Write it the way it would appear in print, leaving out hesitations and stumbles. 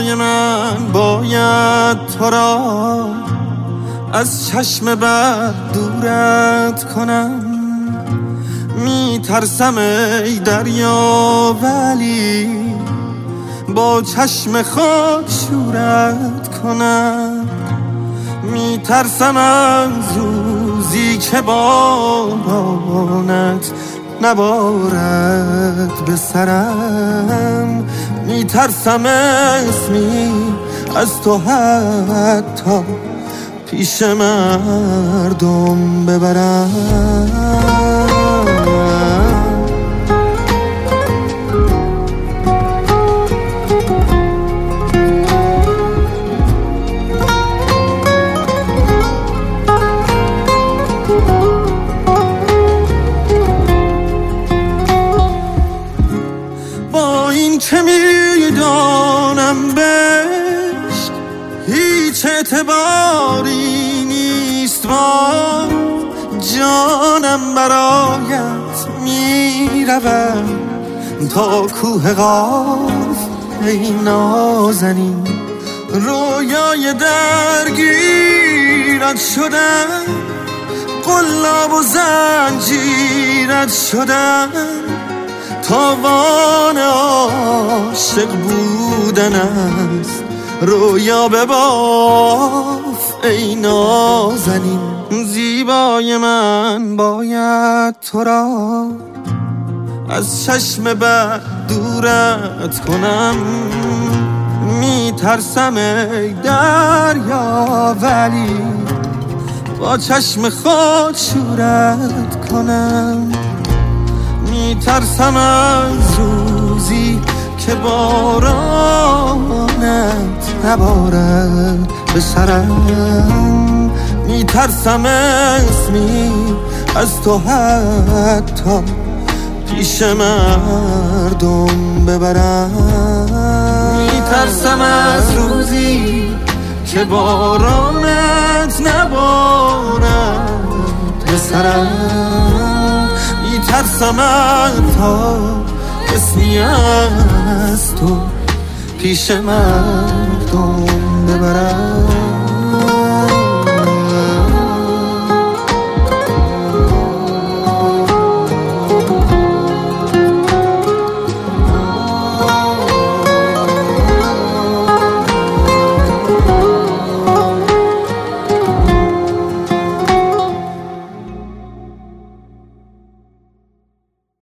زیبای من باید تو را از چشم بد دورت کنم. میترسم ای دریا ولی با چشم خود شورت کنم. میترسم از روزی که بارانت نبارد به سرم. میترسم اسمی از تو حتی پیش مردم ببرم. با این که میدانم بهش هیچ اعتباری نیست، با جانم برایت میروم تا کوه قاف ای نازنین. رویای درگیرت شدم، قلاب و زنجیرت شدم. تاوان عاشق بودن است، رویا بباف ای نازنین. زیبای من باید تو را از چشم بد دورت کنم. میترسم ای دریا ولی با چشم خود شورت کنم. میترسم از روزی که بارانت نبارد به سرم. میترسم اسمی از تو حتی پیش مردم ببرم. میترسم از روزی که بارانت نبارد به سرم. میترسم تا اسمی از تو پیش مردم ببرم.